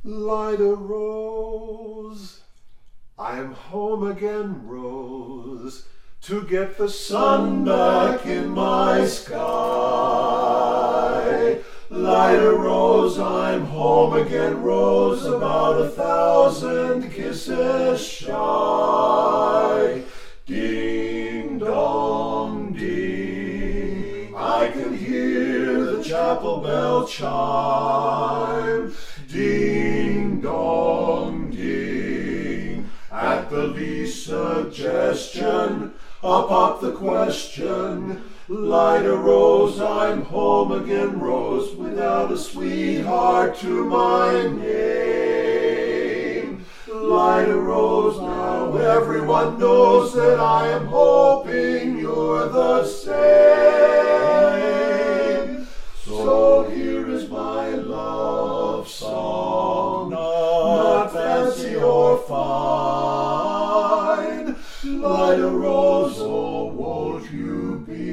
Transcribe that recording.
Light a rose. I am home again, Rose, to get the sun back in my sky. Light a rose, I'm home again, Rose, about 1,000 kisses shy. Ding dong ding, I can hear the chapel bell chime. Ding dong ding, at the least suggestion, up pop the question. Light a rose, I'm home again, Rose, without a sweetheart to my name. Light a rose, now everyone knows that I am hoping you're the same. So here is my love song, not fancy or fine. Light a rose, oh won't you be